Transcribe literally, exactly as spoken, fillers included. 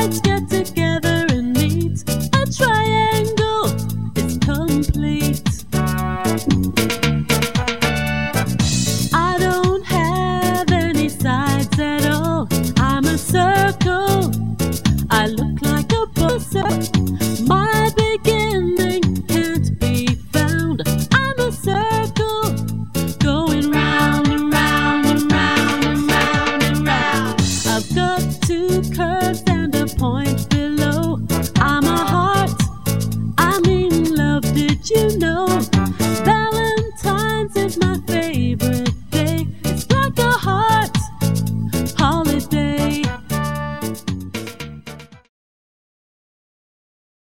sides get together and meet, a triangle is complete. I don't have any sides at all. I'm a circle. I look like